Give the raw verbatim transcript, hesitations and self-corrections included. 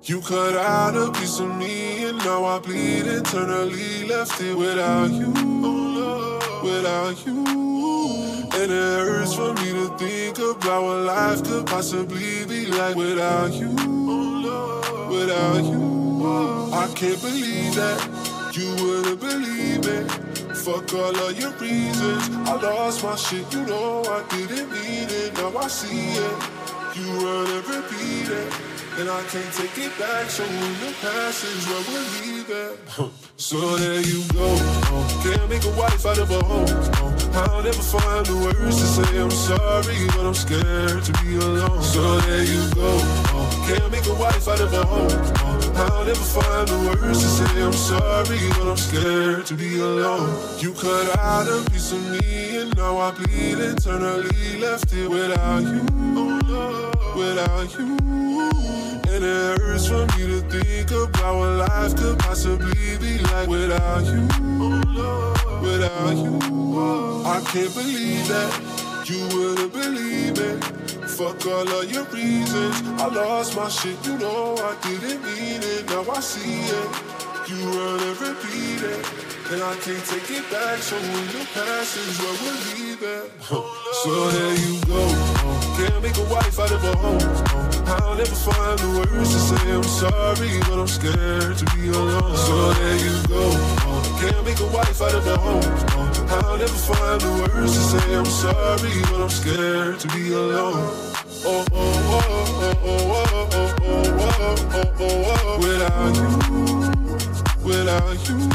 You cut out a piece of me and now I bleed internally. Left it without you, without you. And it hurts for me to think about what life could possibly be like without you, without you. I can't believe that you wouldn't believe it. Fuck all of your reasons. I lost my shit, you know I didn't mean it. Now I see it. You run and repeat it. And I can't take it back, so in the past is where we're leaving. So there you go. Can't make a wife out of a home. I'll never find the words to say I'm sorry, but I'm scared to be alone. So there you go. Can't make a wife out of a home. I'll never find the words to say I'm sorry, but I'm scared to be alone. You cut out a piece of me and now I bleed internally. Left it without you, without you. And it hurts for me to think about what life could possibly be like without you, without you. I can't believe that you wouldn't believe it. Fuck all of your reasons. I lost my shit, you know I didn't mean it. Now I see it. You run and repeat it. And I can't take it back, so in the past is where we're leaving. So there you go. Can't make a wife out of a home. I'll never find the words to say I'm sorry, but I'm scared to be alone. So there you go. Can't make a wife out of a home. I'll never find the words to say I'm sorry, but I'm scared to be alone. Oh, oh, oh, oh, oh, oh, oh, oh, oh, oh, oh, oh. Without you, without you.